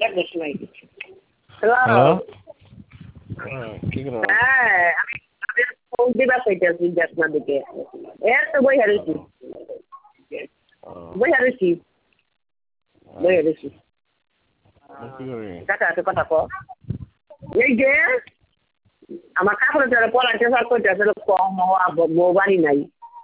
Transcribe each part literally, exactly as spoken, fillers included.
hello কি করো হ্যাঁ আমি আমি ফোন দিবা কইতাছি দেখনা দিকে এর তো বই হারিয়েছি বই হারিয়েছি বই হারিয়েছি কি করে কাকা তো কথা কো এই যে আমার কাপড় যারা পড়াইতে স্যার কইতাছে কম মোবাইল নাই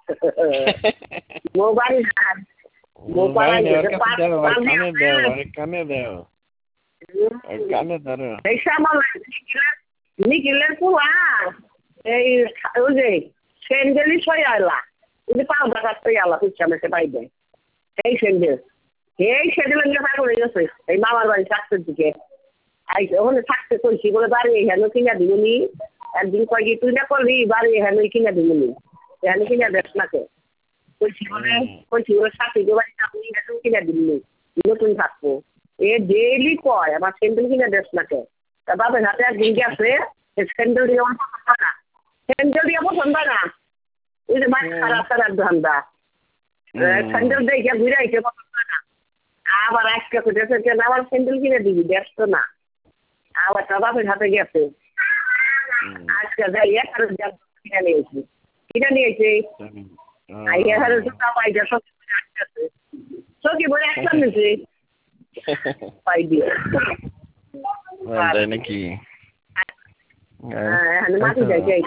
মোবাইল নাই মোবাইল কানে দেও কানে দেও কানে ধরো এই সামাল নিখিলের পুয়া এই ওই যে স্যান্ডেলই সই আলা ওই যে পাও টাকা সই আলা পুচ্ছা মেসে পাইবে এই স্যান্ডেল এই স্যান্ডেল নিয়ে পাগল হয়ে গেছে এই মামার বাড়ি থাকতে দিকে আই ওখানে থাকতে কইছি বলে বাড়ি এখানে কিনা দিবনি একদিন কয় কি তুই না করবি বাড়ি এখানে কিনা দিবনি এখানে কিনা দেখ নাকে কইছি বলে কইছি ওর সাথে যে বাড়ি আপনি এখানে কিনা দিবনি নতুন থাকবো এ ডেইলি কয় আমার স্যান্ডেল কিনা দেখ নাকে তা বাবার হাতে একদিন গেছে স্যান্ডেল দিয়ে আমার পছন্দ না স্যান্ডেল দিয়ে পছন্দ না ওই যে মাছ খারাপ খারাপ ধান্দা স্যান্ডেল দিয়ে ঘুরে আইতে পছন্দ না আবার আজকে কোথাও কেন আবার স্যান্ডেল কিনে দিবি ব্যস্ত না আবার তা বাপের হাতে গেছে আজকে যাই এখানে কিনে নিয়েছি কিনে নিয়েছি এখানে জুতা পাইছে সব আসতেছে সকি বলে একটা নিয়েছি পাই দিয়ে তাই নাকি হ্যাঁ এখানে মাটি যাই যাই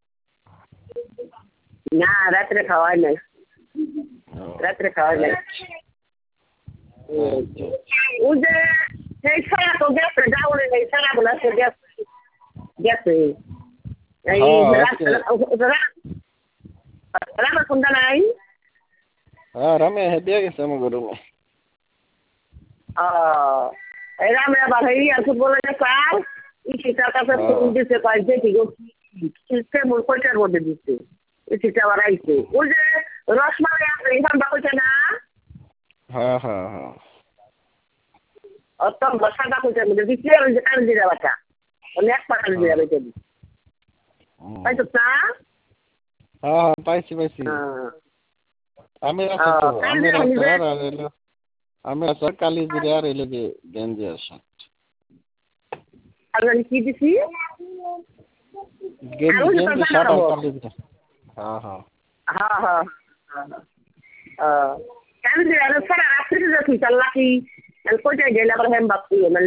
না রাত্রে খাওয়াই নাই রাত্রে খাওয়াই নাই ওই যে সেই ছাড়া তো গেছে যাওয়ারে নেই ছাড়া বলে সে গেছে গেছে এই রামা কুন্দা নাই হ্যাঁ রামে দিয়ে গেছে আমার রুমে ও এই রামে আবার এই আর ফুটবলের কার ইসিটার কাছে ফোন দিতে পাই দেখি গো কেমন কয়টার মধ্যে দিচ্ছে ইসিটা আবার আইছে ওই যে রসমালাই আছে এখান বাকুছে না হ্যাঁ হ্যাঁ হ্যাঁ অতম বসা বাকুছে মধ্যে দিচ্ছে ওই যে কান দিয়ে বাচ্চা অনেক পাকাল দিয়ে যাবে তুমি তাই তো না হ্যাঁ হ্যাঁ পাইছি পাইছি আমি রাখছি তো আমি রাখছি আর এলো আমি রাখছি কালি জিরে আর এলো যে গেঞ্জি আসা আর কি দিছি গেঞ্জি গেঞ্জি শার্ট আর কালি জিরে হ্যাঁ হ্যাঁ হ্যাঁ হ্যাঁ হ্যাঁ কালি জিরে আর সারা রাত্রি যাচ্ছি চাল্লা কি কোথায় গেলে আবার হেম বাপি